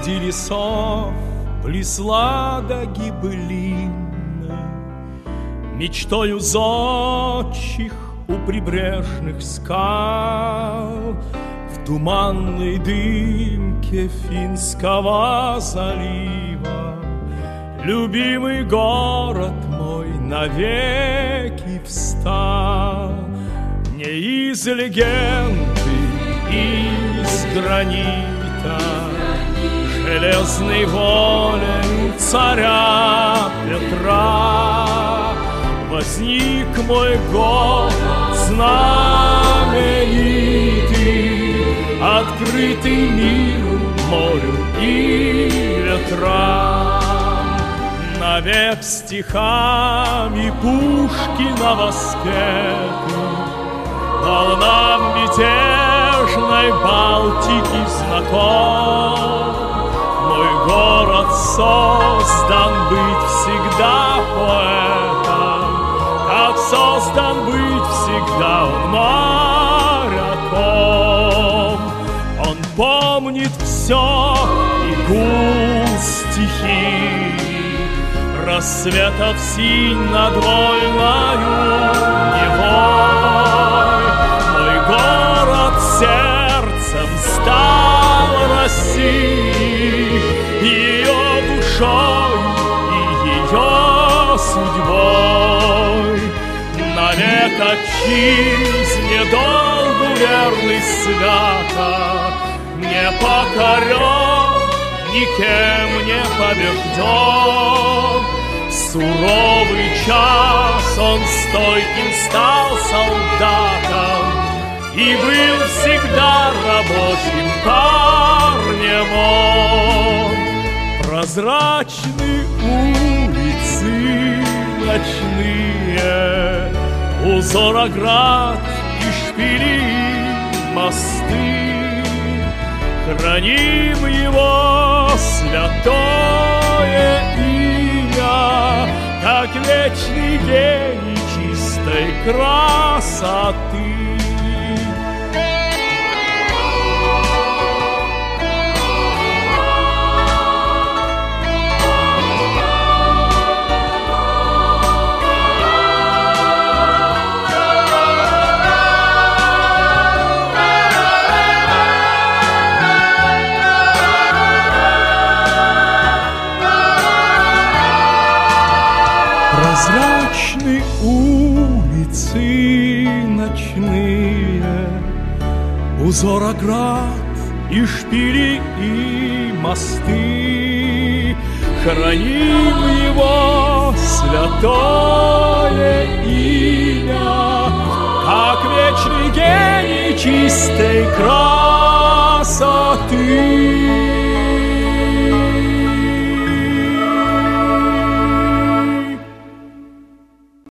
среди лесов плесла до гибелины, мечтою зодчих у прибрежных скал. В туманной дымке Финского залива любимый город мой навеки встал. Не из легенды, из гранита, железной волей царя Петра возник мой город знаменитый, открытый миру, морю и ветрам. Навек стихами Пушкина воспеты, волнам мятежной Балтики знаком. Мой город создан быть всегда поэтом, как создан быть всегда он моряком. Он помнит все и гул стихий, рассветов синь над вольною Невой. Мой город сердцем стал России, ее душой и ее судьбой. Навек отчизне долгу верный свято, не покорен, никем не побежден. Суровый час он стойким стал солдатом и был всегда рабочим парнем он. Прозрачны улицы ночные, узор оград и шпили мосты. Храним его святое имя, как вечный гений чистой красоты. Прозрачны улицы ночные, узор оград и шпили и мосты. Храним его святое имя, как вечный гений чистой красоты.